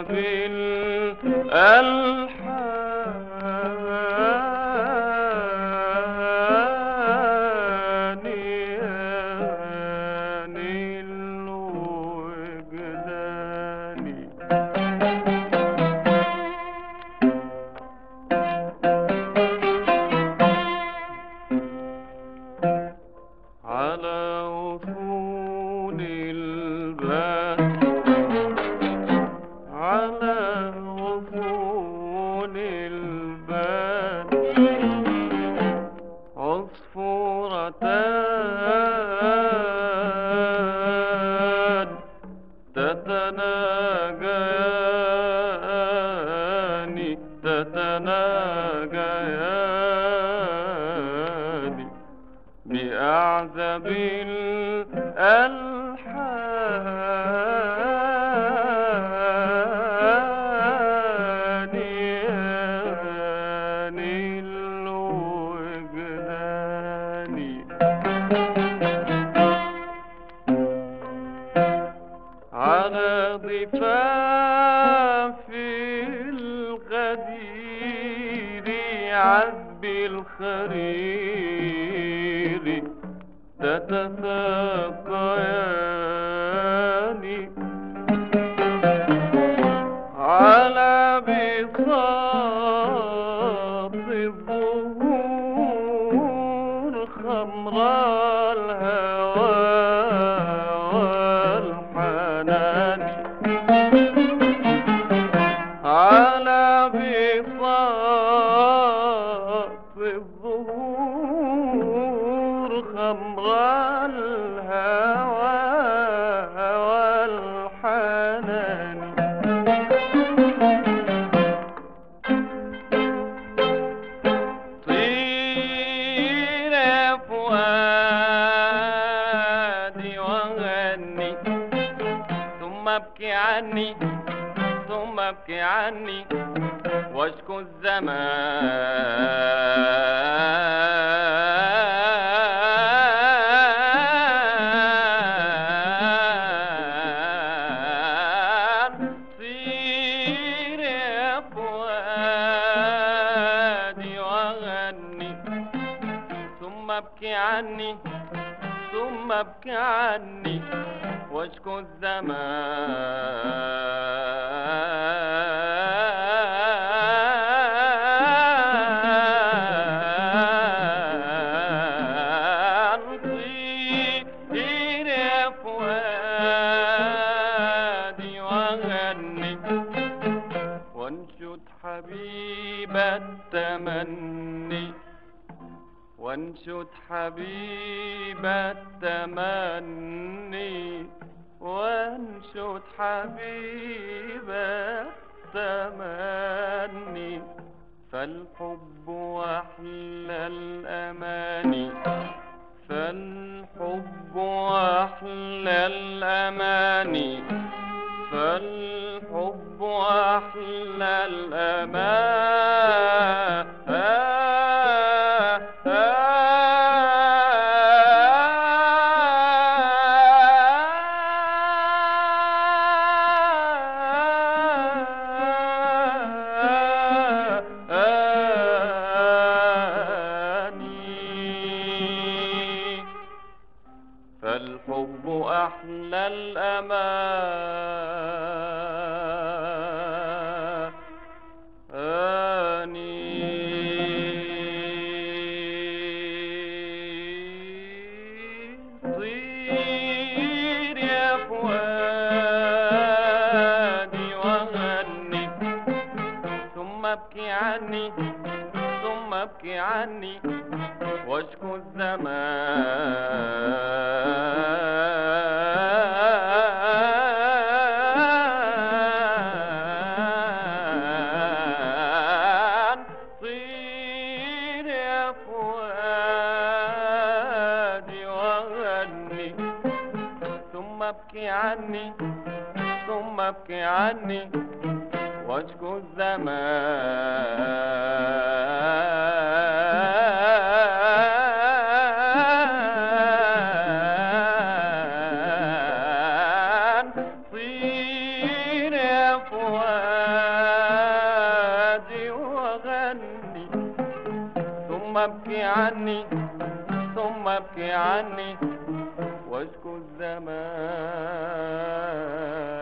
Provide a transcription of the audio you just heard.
بالألحان ياني الوجداني. على وصول الباب، على وصول الباب عصفورتان تتناجيان تتناجيان بأعذب الألحان ياني الوجداني. على ضفاف الغدير عذب الخرير تتساقيان على بساط الظهور خمراء الهوى والحنان. على بساط الظهور خمراء الهوى والحنان. طير يا فؤادي وغني ثم ابكي عني، ثم ابكي عني واشكو الزمان. طير يا فؤادي وغني ثم ابكي عني، ثم ابكي عني واشكو الزمان. طير يا فؤادي وغني وانشد حبيب التمني، وانشد حبيب التمني، وانشد حبيب التمني. فالحب أحلى الأماني، فالحب أحلى الأماني، فالحب أحلى الأمان. فالحب أحلى الأماني. طير يا فؤادي وغني ثم ابكي عني، ثم ابكي عني واشكو الزمان. طير يا فؤادي وغني ثم ابكي عني، ثم ابكي عني واشكو الزمان. طير يا فؤادي وادي واغني، ثم ابكي عني، ثم ابكي عني واشكو الزمان.